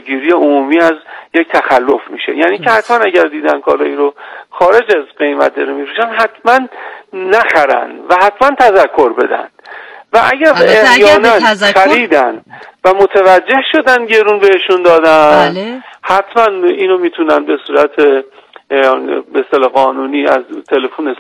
گیری عمومی از یک تخلف میشه. یعنی که حتما اگر دیدن کالایی رو خارج از قیمت داره میفروشن حتما نخرن و حتما تذکر بدن و اگر احیانا خریدن و متوجه شدن گرون بهشون دادن بله. حتما اینو میتونن به صورت به اصطلاح قانونی از تلفن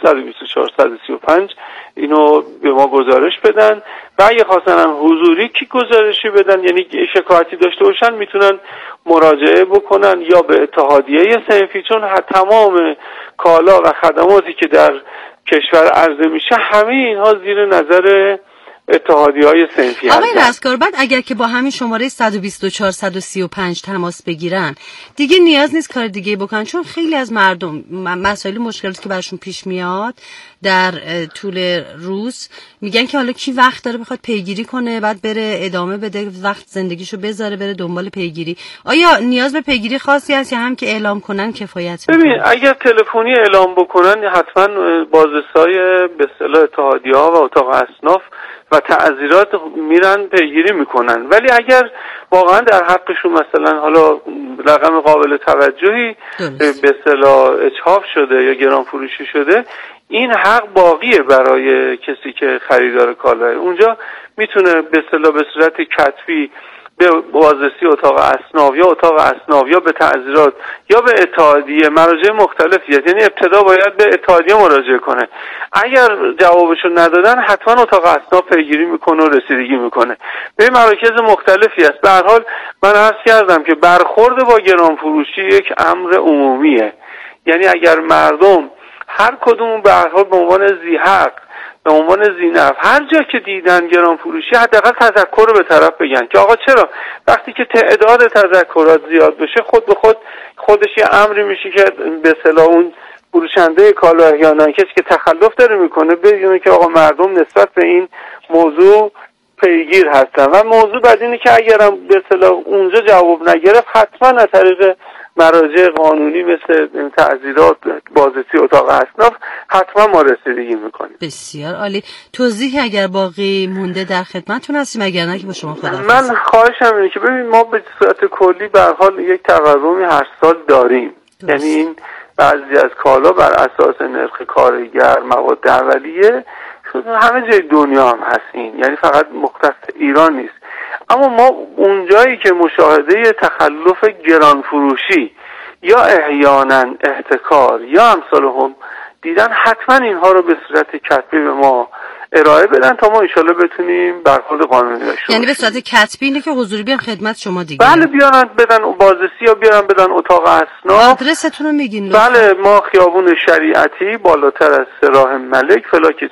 124 اینو به ما گزارش بدن و اگه خواستن حضوری کی گزارشی بدن، یعنی شکایتی داشته باشن، میتونن مراجعه بکنن یا به اتحادیه صنفی، چون تمام کالا و خدماتی که در کشور عرضه میشه همه اینها زیر نظر اتحادیه‌های صنفی هستن. آقای رستگار، بعد اگر که با همین شماره 124 135 تماس بگیرن دیگه نیاز نیست کار دیگه بکنن، چون خیلی از مردم مسائل مشکلاتی که براشون پیش میاد در طول روز میگن که حالا کی وقت داره بخواد پیگیری کنه، بعد بره ادامه بده، وقت زندگیشو بذاره بره دنبال پیگیری. آیا نیاز به پیگیری خاصی هست یا هم که اعلام کنن کفایت میکنه؟ ببین اگر تلفنی اعلام بکنن حتما بازرسای به اصطلاح اتحادیه‌ها و اتاق اصناف و تعزیرات میرن پیگیری میکنن، ولی اگر واقعا در حقشون مثلا حالا رقم قابل توجهی به اصطلاح اجحاف شده یا گران فروشی شده، این حق باقیه برای کسی که خریدار کالاه. اونجا میتونه به اصطلاح به صورت کتبی به بازرسی اتاق اصناف یا اتاق اصناف یا به تعزیرات یا به اتحادیه، مراجع مختلفی هست، یعنی ابتدا باید به اتحادیه مراجعه کنه. اگر جوابشو ندادن حتما اتاق اصناف پیگیری میکنه و رسیدگی میکنه. به مراکز مختلفی هست. به هر حال من عرض کردم که برخورد با گران فروشی یک امر عمومیه، یعنی اگر مردم هر کدوم به هر حال به عنوان ذی حق، به عنوان ذینفع، هر جا که دیدن گران فروشی حداقل تذکر رو به طرف بگن که آقا چرا وقتی که تعداد تذکرات زیاد بشه خود به خودش یه امری میشه که به اصطلاح اون فروشنده کالا احیانا کسی که تخلف داره میکنه بدونه که آقا مردم نسبت به این موضوع پیگیر هستن و موضوع بعد اینه که اگرم به اصطلاح اونجا جواب نگرفت حتما از طریق مراجع قانونی مثل تعزیرات، بازرسی اتاق اصناف حتما ما رسیدگی میکنیم. بسیار عالی. توضیحی اگر باقی مونده در خدمتتون هستیم، اگر نه که با شما خداحافظ. من خواهشم اینه که ببین ما به صورت کلی به هر حال یک تورمی هر سال داریم، یعنی این بعضی از کالا بر اساس نرخ کارگر، مواد اولیه همه جای دنیا هم هستین، یعنی فقط مختص ایران نیست. اما ما اونجایی که مشاهده تخلف گرانفروشی یا احیانا احتکار یا امثال هم دیدن حتما اینها رو به صورت کتبی به ما ارائه بدن تا ما انشالله بتونیم برخورد قانونی داشته باشیم. یعنی به صورت کتبی اینه که حضوری بیان خدمت شما دیگه؟ بله بیان بدن بازرسی یا بیان بدن اتاق اصناف. آدرستون رو میگین لطفا؟ بله ما خیابون شریعتی بالاتر از راه ملک فلاک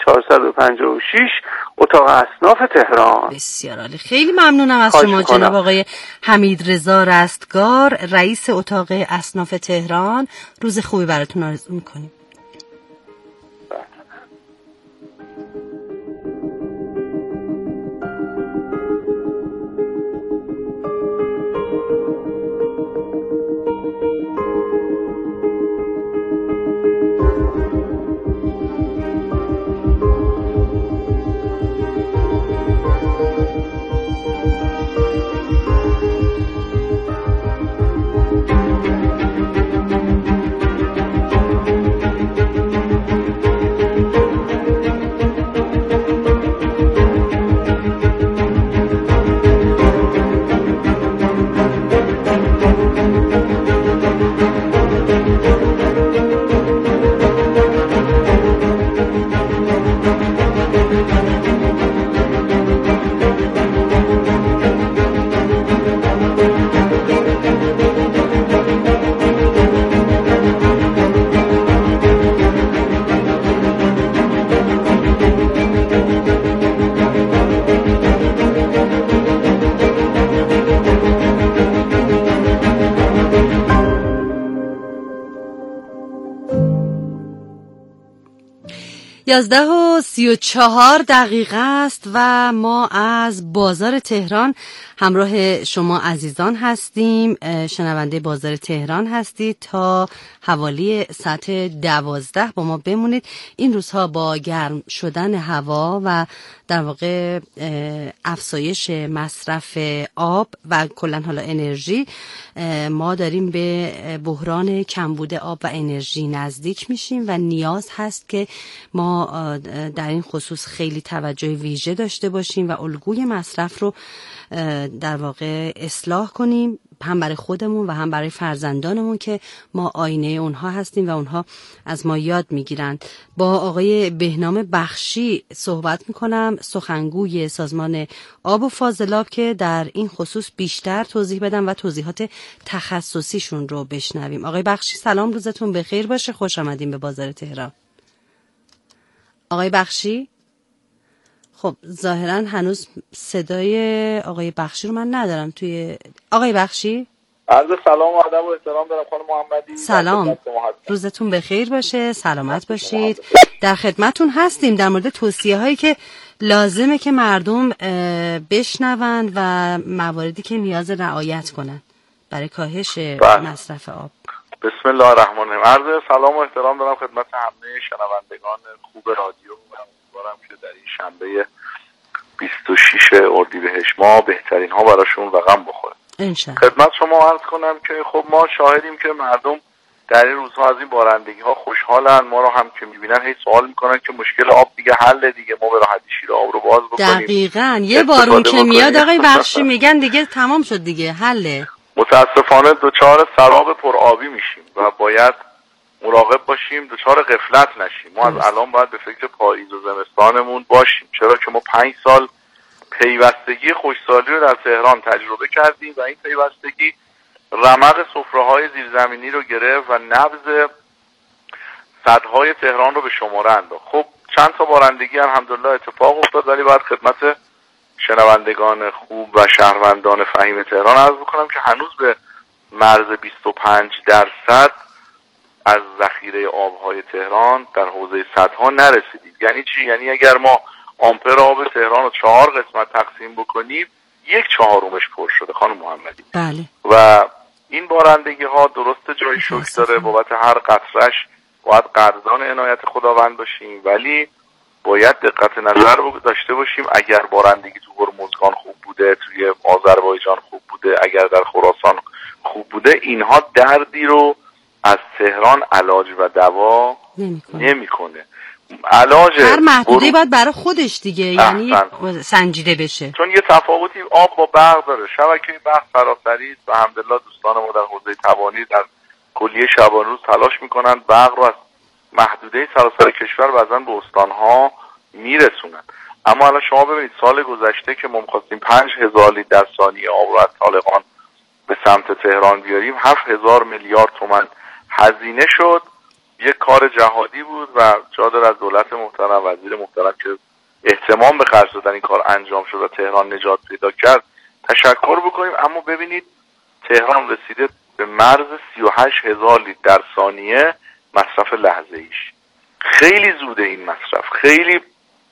456 اتاق اصناف تهران. بسیار عالی. خیلی ممنونم از شما جناب آقای حمیدرضا رستگار، رئیس اتاق اصناف تهران. روز خوبی براتون آرزو میکنیم. یازده و 34 دقیقه است و ما از بازار تهران همراه شما عزیزان هستیم. شنونده بازار تهران هستید تا حوالی ساعت 12 با ما بمونید. این روزها با گرم شدن هوا و در واقع افزایش مصرف آب و کلا حالا انرژی، ما داریم به بحران کمبود آب و انرژی نزدیک میشیم و نیاز هست که ما در این خصوص خیلی توجه ویژه داشته باشیم و الگوی مصرف رو در واقع اصلاح کنیم، هم برای خودمون و هم برای فرزندانمون که ما آینه اونها هستیم و اونها از ما یاد میگیرن. با آقای بهنام بخشی صحبت میکنم، سخنگوی سازمان آب و فاضلاب، که در این خصوص بیشتر توضیح بدم و توضیحات تخصصیشون رو بشنویم. آقای بخشی سلام، روزتون بخیر باشه، خوش آمدین به بازار تهران. آقای بخشی، خب ظاهرا هنوز صدای آقای بخشی رو من ندارم توی. آقای بخشی عرض سلام و ادب و احترام دارم خانم محمدی. سلام، روزتون بخیر باشه، سلامت باشید. در خدمتون هستیم در مورد توصیه هایی که لازمه که مردم بشنوند و مواردی که نیاز رعایت کنن برای کاهش مصرف آب. بسم الله الرحمن الرحیم. عرض سلام و احترام دارم خدمت همه شنوندگان خوب رادیو و امیدوارم که در این شنبه 26 اردیبهشت ماه بهترین ها براشون رقم بخوره. خدمت شما عرض کنم که خب ما شاهدیم که مردم در این روزها از این بارندگی ها خوشحالن. ما رو هم که میبینن هی سوال میکنن که مشکل آب دیگه حل، دیگه ما به راحتی شیر آب رو باز بکنیم. دقیقاً یه بارون که میاد آقای بخشی میگن دیگه تمام شد، دیگه حله. متاسفانه دچار سراب پرآبی میشیم و باید مراقب باشیم دچار غفلت نشیم. ما از الان باید به فکر پاییز و زمستانمون باشیم، چرا که ما 5 سال پیوستگی خشکسالی رو در تهران تجربه کردیم و این پیوستگی رمق سفره‌های زیرزمینی رو گرفت و نبض سدهای تهران رو به شماره انداخت. خب چند تا بارندگی الحمدلله اتفاق افتاد، ولی باید خدمت شنوندگان خوب و شهروندان فهیم تهران عرض بکنم که هنوز به مرز 25% از ذخیره آبهای تهران در حوزه سدها نرسیدیم. یعنی چی؟ یعنی اگر ما آمپر آب تهران رو 4 قسمت تقسیم بکنیم 1/4 پر شده خانم محمدی. بله. و این بارندگی ها درست جای شکر داره، بابت هر قطرش باید قدردان عنایت خداوند باشیم، ولی باید دقت نظر داشته باشیم. اگر بارندگی تو هرمزگان خوب بوده، توی آذربایجان خوب بوده، اگر در خراسان خوب بوده، اینها دردی رو از تهران علاج و دوا نمیکنه. علاج هر محدودی باید برای خودش دیگه یعنی سنجیده بشه، چون یه تفاوتی آب با برق داره. شبکه برق سراسری و الحمدلله دوستان ما در حوزه توانی در کلیه شبانه روز تلاش میکنن برق رو از محدوده سراسر کشور بعضن به استانها میرسونن. اما الان شما ببینید سال گذشته که ما می‌خواستیم 5000 لیتر در ثانیه آب رو از طالقان به سمت تهران بیاریم 7000 میلیارد تومان هزینه شد. یک کار جهادی بود و جا داره از دولت محترم، وزیر محترم که اهتمام به خرج دادن این کار انجام شد و تهران نجات پیدا کرد تشکر بکنیم. اما ببینید تهران رسیده به مرز 38000 لیتر در ثانیه مصرف لحظه ایش. خیلی زوده این مصرف، خیلی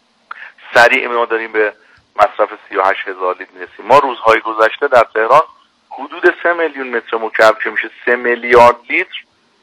سریع ما داریم به مصرف 38000 لیتر میرسیم. ما روزهای گذشته در تهران حدود 3 میلیون متر مکعب که میشه 3 میلیارد لیتر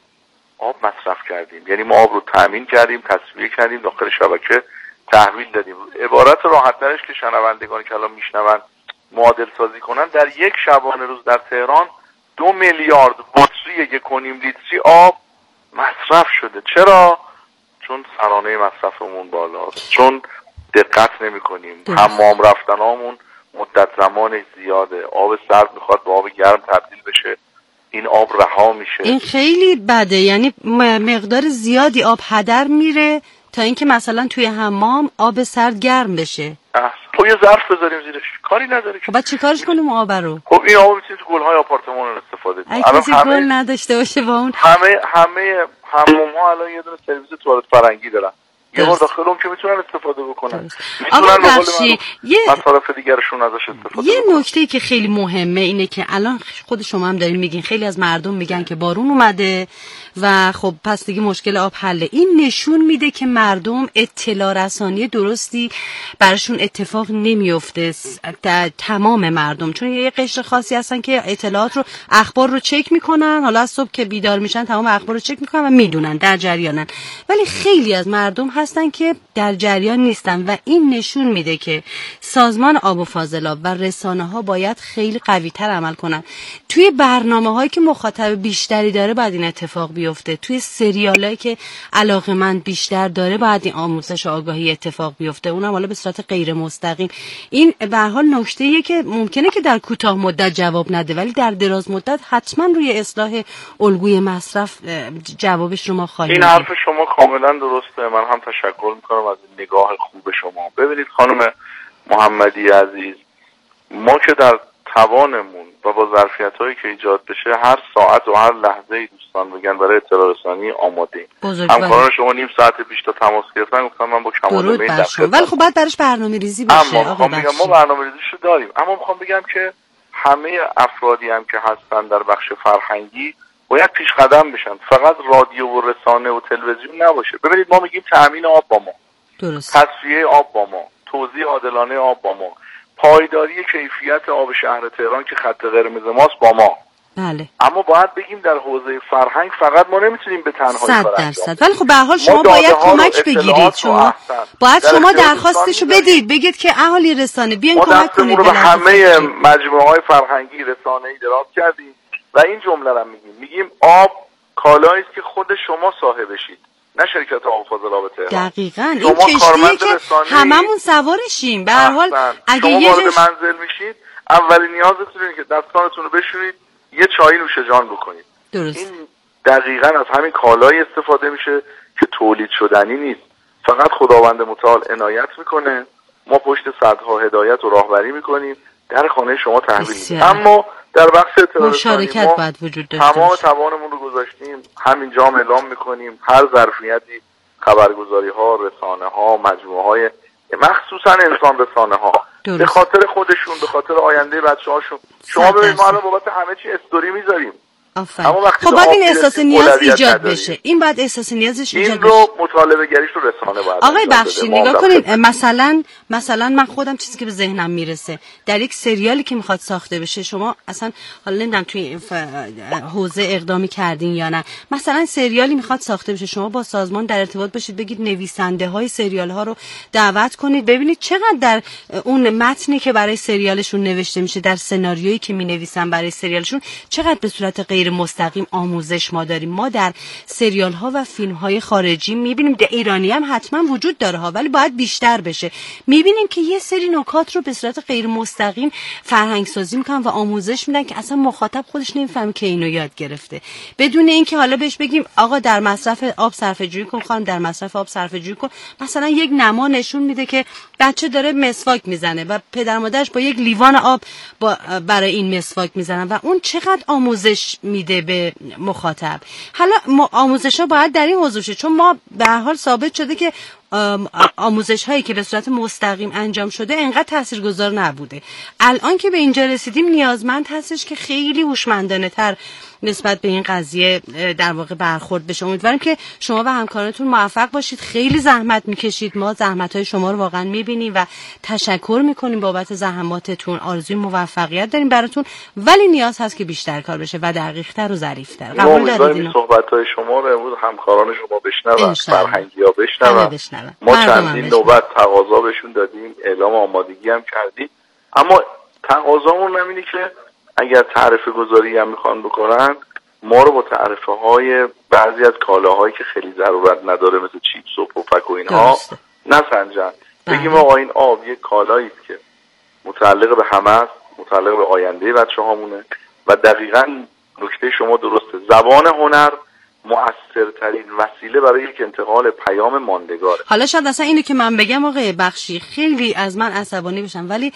آب مصرف کردیم. یعنی ما آب رو تامین کردیم، تصفیه کردیم، داخل شبکه تحویل دادیم. عبارت راحت ترش که شنوندگانی که الان میشنون معادل سازی کنن، در یک شبانه روز در تهران 2 میلیارد بطری 1.5 لیتری آب مصرف شده. چرا؟ چون سرانه مصرفمون بالاست، چون دقت نمی کنیم، حمام رفتنامون مدت زمان زیاده، آب سرد میخواد به آب گرم تبدیل بشه، این آب رها میشه. این خیلی بده، یعنی مقدار زیادی آب هدر میره تا اینکه مثلا توی حمام آب سرد گرم بشه. تو یه ظرف بذاریم زیرش کاری نداره. خب بعد چیکارش کنیم آب رو؟ خب این آب میتونید تو گل‌های آپارتمان استفاده کنید. اگه کسی گل نداشته باشه با اون همه حموم‌ها الان یه دونه سرویس توالت فرنگی دارن. یه بار داخل اون که میتونن استفاده بکنن. آقا بخشی مصارف دیگرشون ازش استفاده یه نکته‌ای که خیلی مهمه اینه که الان خود شما هم دارین میگین خیلی از مردم میگن که بارون اومده و خب پس دیگه مشکل آب حله. این نشون میده که مردم اطلاع رسانی درستی براشون اتفاق نمیفته، تمام مردم، چون یه قشر خاصی هستن که اطلاعات رو، اخبار رو چک میکنن، حالا از صبح که بیدار میشن تمام اخبار رو چک میکنن و میدونن، در جریانن، ولی خیلی از مردم هستن که در جریان نیستن و این نشون میده که سازمان آب و فاضلاب و رسانه‌ها باید خیلی قوی‌تر عمل کنن. توی برنامه‌هایی که مخاطب بیشتری داره باید این اتفاق بیفته، توی سریالایی که علاقه‌مند بیشتر داره باید این آموزش و آگاهی اتفاق بیفته، اونم حالا به صورت غیر مستقیم. این به هر حال نکته‌ایه که ممکنه که در کوتاه مدت جواب نده، ولی در دراز مدت حتما روی اصلاح الگوی مصرف جوابش رو ما خواهیم. این حرف شما کاملا درسته. من هم تشکر میکنم از این نگاه خوب شما. ببینید خانم محمدی عزیز، ما که در توانمون و با ظرفیت‌هایی که ایجاد بشه هر ساعت و هر لحظه‌ای دوستان بگن برای اطلاع رسانی آماده‌ایم. همکاران شما نیم ساعت پیش تا تماس گرفتن، گفتم من با کمال میل در خدمت. ولی خب باید براش برنامه‌ریزی بشه. اما میخوام بگم ما برنامه‌ریزیشو داریم، اما میخوام بگم که همه افرادی هم که هستن در بخش فرهنگی باید پیش قدم بشن، فقط رادیو و رسانه و تلویزیون نباشه. ببینید ما میگیم تأمین آب با ما، درست، تصفیه آب با ما، توزیع عادلانه آب با ما، پایداری کیفیت آب شهر تهران که خط قرمز ماست با ما. بله. اما باید بگیم در حوزه فرهنگ فقط ما نمیتونیم به تنهایی کار انجام بدیم. ولی خب به هر حال شما باید کمک بگیرید، شما درخواستشو بدید، بگید که اهالی رسانه بیان کمک کنید. ما به همه مجموعه‌های فرهنگی رسانه‌ای دراز کردیم و این جمله رو میگیم آب کالایی است که خود شما صاحبشید، نه شرکت آب و فاضلاب تهران. دقیقاً این کشتیه که هممون سوارشیم. به هر حال اگه یه وارد منزل میشید اولین نیازتون اینه که دستانتون رو بشورید، یه چای نوش جان بکنید. درست. این دقیقاً از همین کالایی استفاده میشه که تولید شدنی نیست، فقط خداوند متعال عنایت میکنه، ما پشت صدها هدایت و راهبری میکنیم، در خانه شما تحویل میدیم. اما در بخش اطلاع رسانی ما باید وجود داشته تمام توانمون رو گذاشتیم، همینجا اعلام میکنیم هر ظرفیتی خبرگزاری ها، رسانه ها، مجموعه های مخصوصا انسان رسانه ها به خاطر خودشون، به خاطر آینده بچه‌هاشون، شما ببینید ما الان بابت همه چی استوری میذاریم. خب باید این احساس نیاز ایجاد بشه، این باید احساس نیازش ایجاد بشه. این رو مطالبه گریش رو رسانه باید. آقای بخشی نگاه کنید، مثلا من خودم چیزی که به ذهنم میرسه در یک سریالی که میخواد ساخته بشه، شما اصلا حالا نمیدونم توی حوزه اقدامی کردین یا نه، مثلا سریالی میخواد ساخته بشه، شما با سازمان در ارتباط باشید، بگید نویسنده های سریال ها رو دعوت کنید، ببینید چقدر در اون متنی که برای سریالشون نوشته میشه، در سناریویی که مینویسن برای سریالشون، چقدر به صورت غیر مستقیم آموزش ما داریم. ما در سریال ها و فیلم های خارجی میبینیم، در ایرانی هم حتما وجود داره ها، ولی باید بیشتر بشه. میبینیم که یه سری نکات رو به صورت غیر مستقیم فرهنگ سازی میکنن و آموزش میدن که اصلا مخاطب خودش نمیفهمه که اینو یاد گرفته، بدون اینکه حالا بهش بگیم آقا در مصرف آب صرفه جویی کن، خانم در مصرف آب صرفه جویی کن. مثلا یک نما نشون میده که بچه داره مسواک میزنه و پدر مادرش با یک لیوان آب برای این مسواک میزنن و اون چقدر آموزش میده به مخاطب. حالا آموزش‌ها باید در این حوزه شه، چون ما به هر حال ثابت شده که آموزش هایی که به صورت مستقیم انجام شده انقدر تاثیرگذار نبوده. الان که به اینجا رسیدیم نیازمند هستش که خیلی هوشمندانه تر نسبت به این قضیه در واقع برخورد بشه. امیدوارم که شما و همکارانتون موفق باشید. خیلی زحمت میکشید، ما زحمت های شما رو واقعا میبینیم و تشکر میکنیم بابت زحماتتون. آرزوی موفقیت داریم براتون، ولی نیاز هست که بیشتر کار بشه و دقیق‌تر و ظریف‌تر. قبول دارید اینو؟ صحبت های شما رو امروز همکاران شما بشنون، فرهنگی‌ها بشنون. ما چندین نوبت تقاضا بهشون دادیم، اعلام آمادگی هم کردیم، اما تقاضامون اینه که اگر تعرفه گذاری هم میخوان بکنن، ما رو با تعرفه های بعضی از کالاهایی که خیلی ضرورت نداره مثل چیپس و پفک و اینها نسنجن. بگیم آقا این آب یک کالایی است که متعلق به همه است، متعلق به آینده بچه‌هامونه و دقیقاً نکته شما درسته، زبان هنر مؤثرترین وسیله برای یک انتقال پیام ماندگاره. حالا شاید اصلا اینو که من بگم آقای بخشی خیلی از من عصبانی بشن، ولی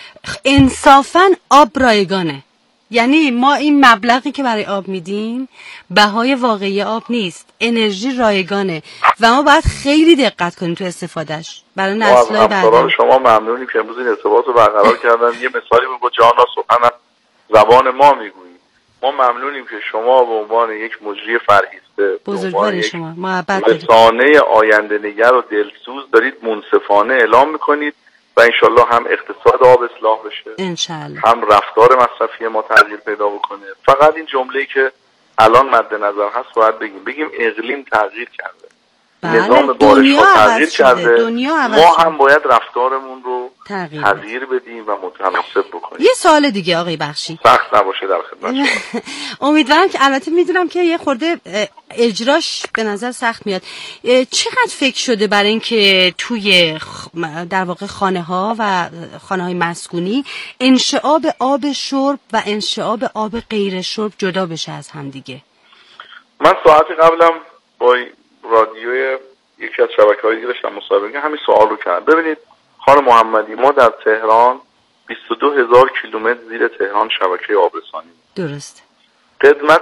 انصافاً آب رایگانه. یعنی ما این مبلغی که برای آب میدیم بهای واقعی آب نیست، انرژی رایگانه و ما باید خیلی دقت کنیم تو استفادهش برای نسل‌های بعدی. شما ممنونیم که امروز این ارتباط رو برقرار کردن. یه مثالی بگو جانا سخن زبان ما میگویی. ما ممنونیم که شما به عنوان یک مجری فرهیسته، بزرگوار شما، محبت رسانه آینده نگر و دلسوز دارید منصفانه اعلام میکنید و انشالله هم اقتصاد آب اصلاح بشه، انشالله هم رفتار مصرفی ما تغییر پیدا بکنه. فقط این جمله‌ای که الان مد نظر هست باید بگیم اقلیم تغییر کرده، نظام بارش ها تغییر کرده، ما هم باید رفتارمون رو تغییر بدیم و متناسب بکنیم. یه سوال دیگه آقای بخشی، سخت نباشه در خدمت شما. امیدوارم که، البته میدونم که یه خورده اجراش به نظر سخت میاد، چقدر فکر شده برای اینکه توی در واقع خانه ها و خانه های مسکونی انشعاب آب شرب و انشعاب آب غیر شرب جدا بشه از هم دیگه؟ من ساعتی قبلم با رادیوی یکی از شبکه‌های دیگه داشتم مصاحبه، همین سوال رو کردم. ببینید خانم محمدی، ما در تهران 22,000 کیلومتر زیر تهران شبکه آبرسانی. درست. قدمت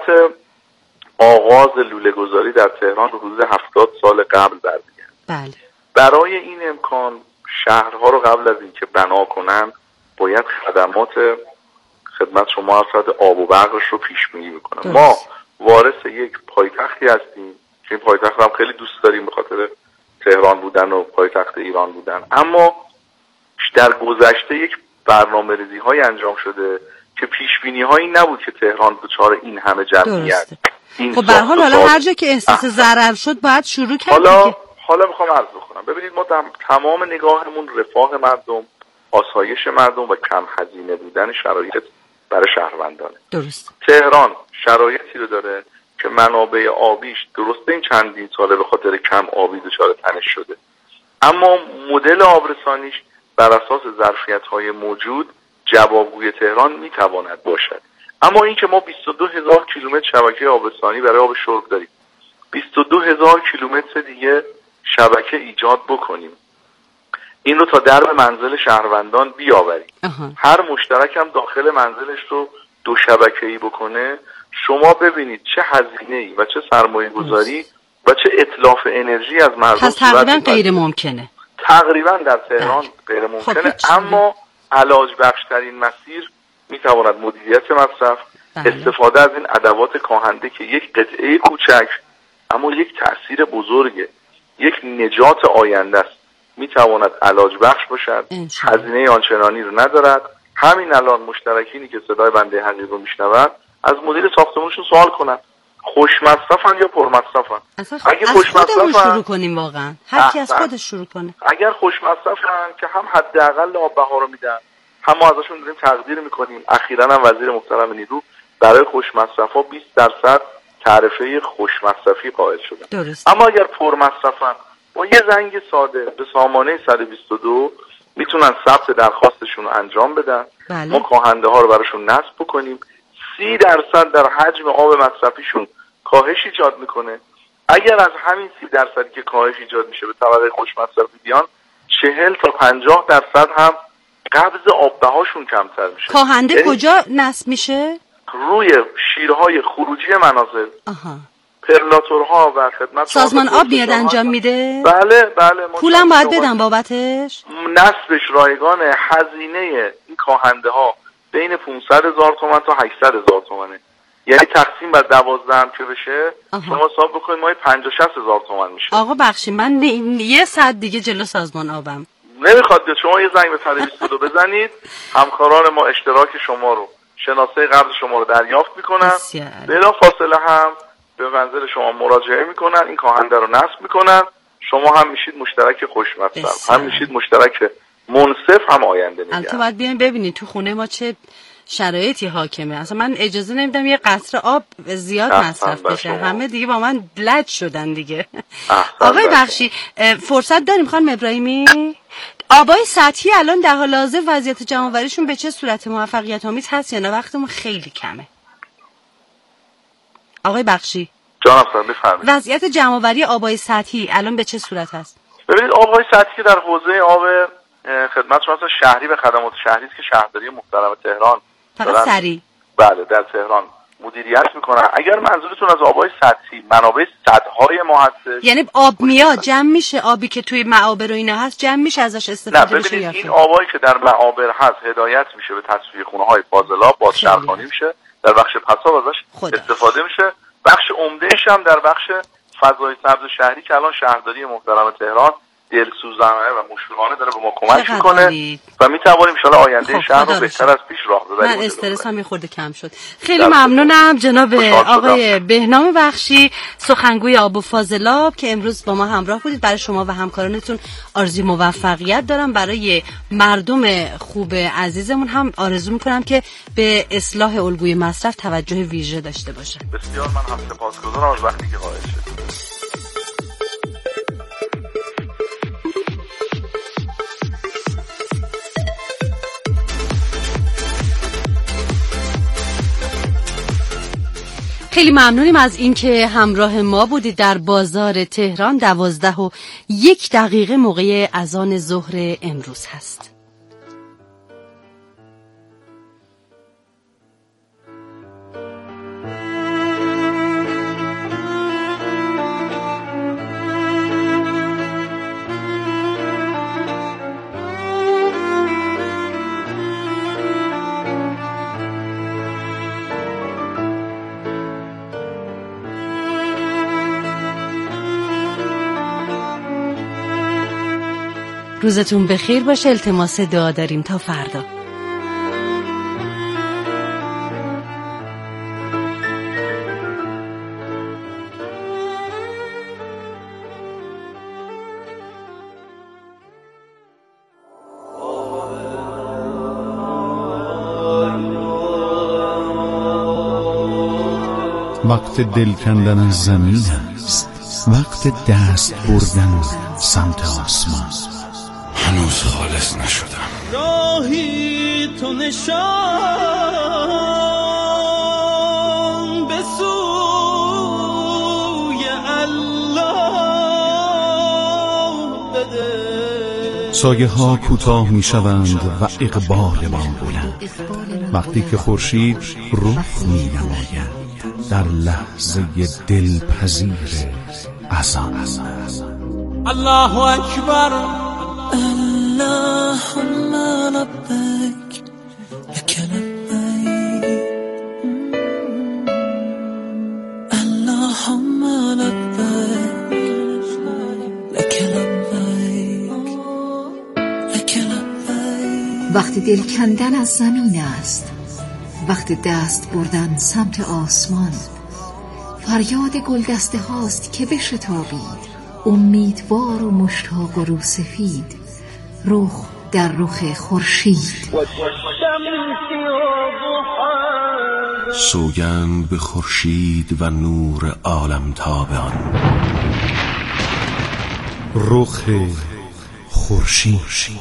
آغاز لوله گذاری در تهران رو حدود 70 سال قبل برمیگرده. بله. برای این امکان شهرها رو قبل از اینکه بنا کنن باید خدمت شما افراد آب و برقش رو پیش بینی بکنن. ما وارث یک پایتختی هستیم که این پایتخت هم خیلی دوست داریم به خاطر تهران بودن و پایتخت ایران بودن، اما در گذشته یک برنامه‌ریزی های انجام شده که پیش بینی هایی نبود که تهران دچار این همه جمعیت. خب به هر حال حالا هر جا که احساس ضرر شد باید شروع کرد. حالا میخوام عرض بکنم. ببینید ما تمام نگاهمون رفاه مردم، آسایش مردم و کم هزینه بودن شرایط برای شهروندانه. درست. تهران شرایطی رو داره که منابع آبیش درسته این چندین ساله به خاطر کم آبی دچار تنش شده، اما مدل آبرسانیش بر اساس ظرفیت‌های موجود جوابگوی تهران میتواند باشد. اما این که ما 22,000 کیلومتر شبکه آبرسانی برای آب شرب داریم، 22,000 کیلومتر دیگه شبکه ایجاد بکنیم، این رو تا درب منزل شهروندان بیاوریم، هر مشترک هم داخل منزلش رو دو شبکه‌ای بکنه، شما ببینید چه هزینه‌ای و چه سرمایه‌گذاری و چه اتلاف انرژی از مردم. پس تقریبا غیر ممکنه. تقریبا در تهران غیر ممکنه. اما علاج بخشترین مسیر میتواند مدیریت مصرف، استفاده از این ادوات کاهنده که یک قطعه کوچک اما یک تأثیر بزرگه، یک نجات آینده است، میتواند علاج بخش باشد، هزینه آنچنانی رو ندارد. همین الان مشترکینی که صدای بنده حقیق رو میشنوند از مدیر ساختمونشون سوال کنن خوش مصرفن یا پر مصرفن. اگه خوش مصرفن شروع کنیم، واقعا هر کی از خودش شروع کنه. اگر خوش مصرفن که هم حداقل آب بها رو میدن، هم ما ازشون داریم تقدیر میکنیم. اخیراً هم وزیر محترم نیرو برای خوش مصرفا 20% تعرفه خوش مصرفی قائل شده. درست. اما اگر پر مصرفن با یه زنگ ساده به سامانه 122 میتونن ثبت درخواستشون رو انجام بدن. بله. ما کاهنده ها رو براشون نصب بکنیم. 30% در حجم آب مصرفیشون کاهش ایجاد میکنه. اگر از همین 30% که کاهش ایجاد میشه به طبقه خوش مصرفی بیان، 40 تا 50% هم قبض آب بهاشون کمتر میشه. کاهنده کجا نصب میشه؟ روی شیرهای خروجی منازل. پرلاتورها و خدمت سازمان آب میاد انجام میده؟ بله. پولم باید بدم بابتش؟ نصبش رایگانه. هزینه این کاهنده ها بین 500,000 تومان تا 800,000 تومانه، یعنی تقسیم بر 12 هم که بشه شما حساب بکنید ماهی 50,000 تومان میشه. آقا بخشید من یه ساعت دیگه جلو سازمان آبم نمیخواد بیاد. شما یه زنگ به 122 بزنید، همکاران ما اشتراک شما رو، شناسه قبض شما رو دریافت میکنن، بلا فاصله هم به منزل شما مراجعه میکنن، این کاهنده رو نصب میکنن، شما هم میشید مشترک خوش مصرف، هم میشید مشترک منصف، هم آینده نگر. البته باید بیاین ببینید تو خونه ما چه شرایطی حاکمه. اصلا من اجازه نمیدم یه قطره آب زیاد مصرف بشه. همه دیگه با من لج شدن دیگه. آقای بخشی فرصت داریم خانم ابراهیمی؟ آبای سطحی الان در حال حاضر وضعیت جمع‌آوریشون به چه صورت موفقیت آمیز هست یا نه؟ وقتمون خیلی کمه. آقای بخشی جانم سلام بفرمایید. وضعیت جمع‌آوری آبای سطحی الان به چه صورت هست؟ ببینید آبهای سطحی در حوزه آب خدمت شما شهری و خدمات شهری است که شهرداری محترم تهران فقط سری بله در تهران مدیریت میکنن. اگر منظورتون از آبهای سطحی منابع سدهای ما هست، یعنی آب میاد جمع میشه، آبی که توی معابر و اینا هست جمع میشه ازش استفاده بشه؟ این آبایی که در معابر هست هدایت میشه به تصفیه خونه های فاضلاب، بازچرخانی میشه در بخش پساب ازش استفاده میشه. بخش عمدهش هم در بخش فضای سبز شهری که الان شهرداری محترم تهران دلسوزانه و مشفقانه داره به ما کمک میکنه و میتوانیم ان شاء الله آینده شهر رو بهتر از پیش راه ببریم. من استرس هم خورده کم شد. خیلی ممنونم جناب آقای بهنام بخشی، سخنگوی آب و فاضلاب که امروز با ما همراه بودید. برای شما و همکارانتون آرزوی موفقیت دارم. برای مردم خوب عزیزمون هم آرزو میکنم که به اصلاح الگوی مصرف توجه ویژه داشته باشه. بسیار من هم سپاسگزارم از وقتی که قائل شدید. خیلی ممنونیم از اینکه همراه ما بودید. در بازار تهران 12:01 موقع اذان ظهر امروز هست. روزتون بخیر باشه. التماس دعا داریم تا فردا. وقت دل کندن از زمین است، وقت دست بردن سمت آسمان. هنوز خالص نشدم. راهی تو نشان به سوی الله بده. سایه ها کوتاه می شوند و اقبال ما بلند. وقتی که خورشید رخ می نماید در لحظه دلپذیر اذان. الله اکبر. اللهم لبیک لک لبیک اللهم لبیک لک لبیک لک لبیک. وقت دل کندن از زمین است، وقت دست بردن سمت آسمان. فریاد گلدسته هاست که بشتابید، امیدوار و مشتاق و روسفید، رخ در رخ خورشید. سوگند به خورشید و نور عالمتاب آن. رخ خورشید.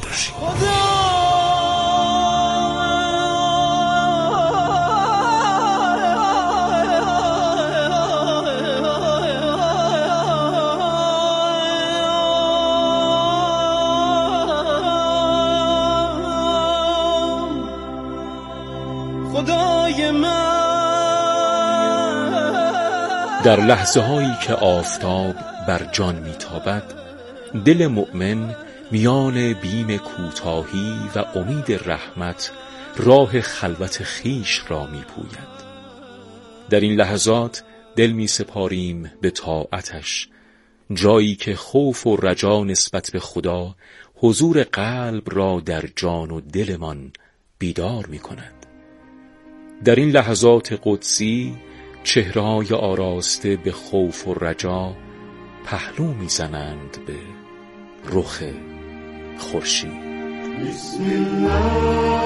در لحظه هایی که آفتاب بر جان میتابد، دل مؤمن میان بیم کوتاهی و امید رحمت راه خلوت خیش را میپوید. در این لحظات دل میسپاریم به طاعتش، جایی که خوف و رجا نسبت به خدا حضور قلب را در جان و دلمان بیدار میکند. در این لحظات قدسی چهره‌های آراسته به خوف و رجا پهلو میزنند به رخ خورشید. بسم الله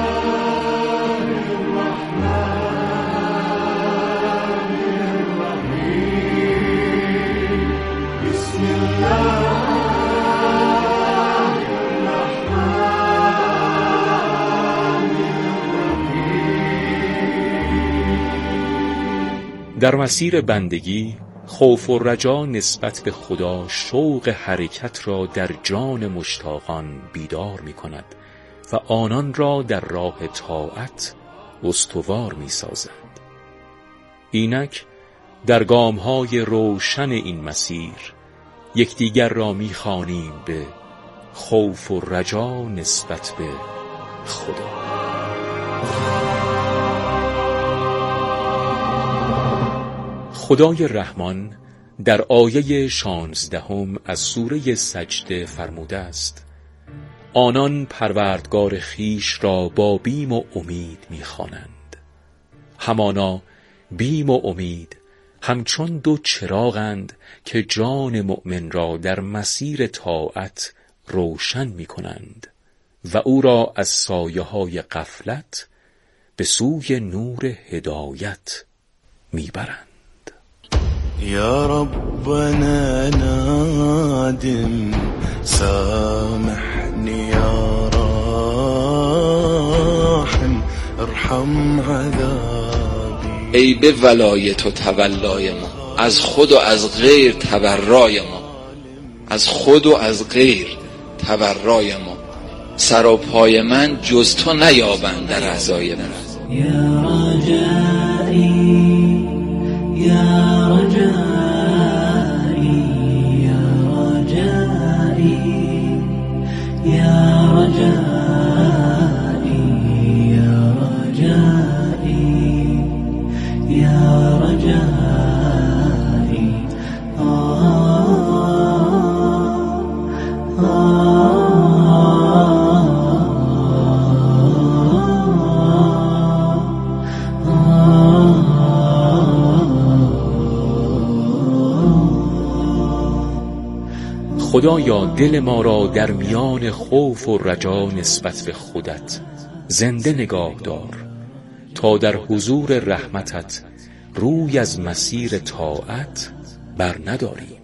الرحمن الرحیم. بسم الله در مسیر بندگی خوف و رجا نسبت به خدا شوق حرکت را در جان مشتاقان بیدار می کند و آنان را در راه طاعت استوار می سازد. اینک در گام‌های روشن این مسیر یکدیگر را می خوانیم به خوف و رجا نسبت به خدا. خدای رحمان در آیه 16 از سوره سجده فرموده است: آنان پروردگار خیش را با بیم و امید می‌خوانند. همانا بیم و امید همچون دو چراغند که جان مؤمن را در مسیر طاعت روشن می‌کنند و او را از سایه‌های غفلت به سوی نور هدایت میبرند. یا ربنا نادم سامحنی یا راحم ارحم عذابی. ای به ولایت و تولای ما، از خود و از غیر تبرای ما، از خود و از غیر تبرای ما. سر و پای من جز تو نیابند در اعضای من. یا رجایی یا رجایی یا رجایی یا رجایی یا رجایی یا رجایی خدایا دل ما را در میان خوف و رجا نسبت به خودت زنده نگاه دار تا در حضور رحمتت روی از مسیر طاعت بر نداریم.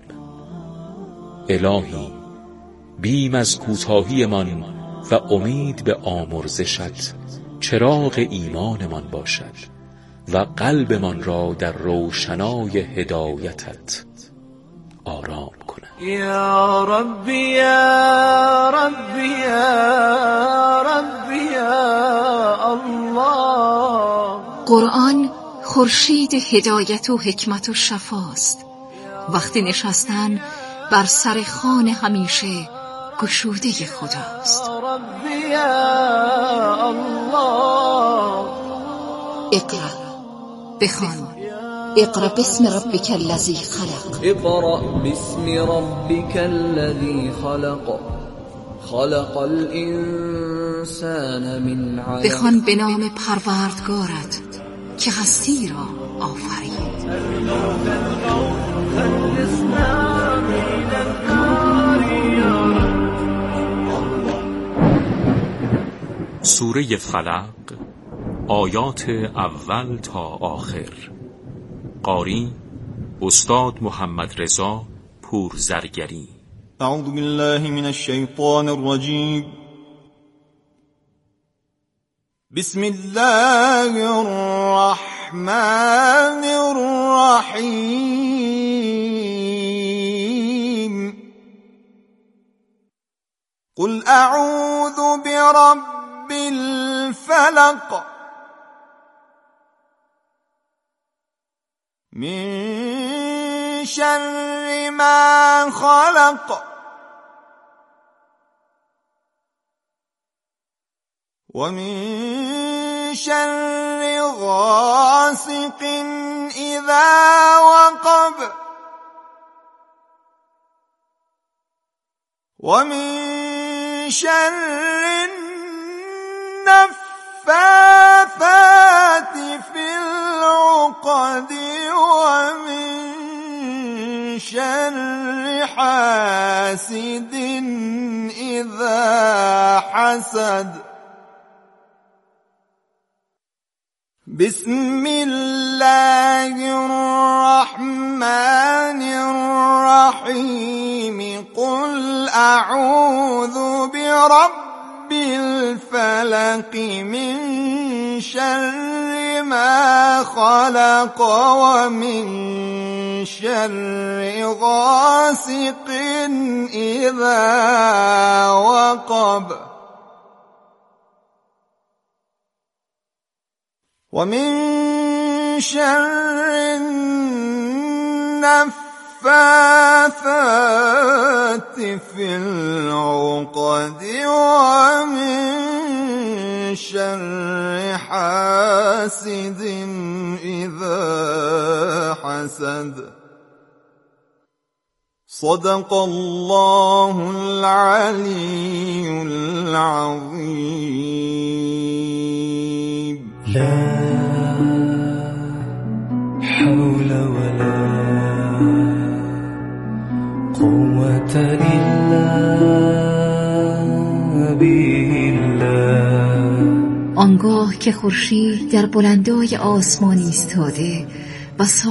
الهی بیم از کوتاهیمان و امید به آمرزشت چراغ ایمانمان باشد و قلبمان را در روشنای هدایتت آرام کند. یا ربی یا ربی یا ربی یا الله. قرآن خورشید هدایت و حکمت و شفاست. وقتی نشستن بر سر خوان همیشه گشوده خداست. یا ربی یا الله. اقرأ، بخوان. اقرأ باسم ربک الذی خلق. اقرأ باسم ربک الذی خلق. خلق الانسان من علق. بخوان به نام پروردگارت که هستی را آفرید. سوره فلق، آیات اول تا آخر. قاری استاد محمد رضا پورزرگری. اعوذ بالله من الشیطان الرجیم. بسم الله الرحمن الرحیم. قل اعوذ برب الفلق من شر ما خلق ومن شر غاسق إذا وقب ومن شر النفاثات في العقد ومن شر حاسد إذا حسد. بسم الله الرحمن الرحيم. قل أعوذ برب الفلق من شر ما خلق ومن شر غاسق إذا وقب ومن شر النفاثات في العقد ومن شر حاسد إذا حسد. حسد صدق الله العلي العظيم. لا حول ولا قوة إلا بالله. آنگاه که خورشید در بلندای آسمان ایستاده و